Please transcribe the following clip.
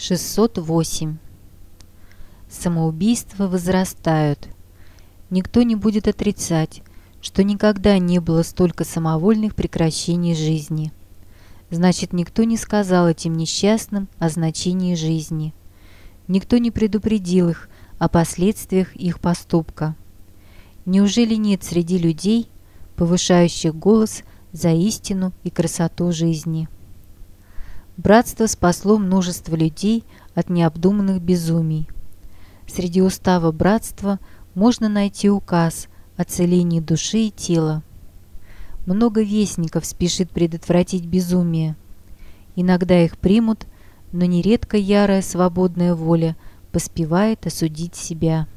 608. Самоубийства возрастают. Никто не будет отрицать, что никогда не было столько самовольных прекращений жизни. Значит, никто не сказал этим несчастным о значении жизни. Никто не предупредил их о последствиях их поступка. Неужели нет среди людей, повышающих голос за истину и красоту жизни? Братство спасло множество людей от необдуманных безумий. Среди устава братства можно найти указ о целении души и тела. Много вестников спешит предотвратить безумие. Иногда их примут, но нередко ярая свободная воля поспевает осудить себя.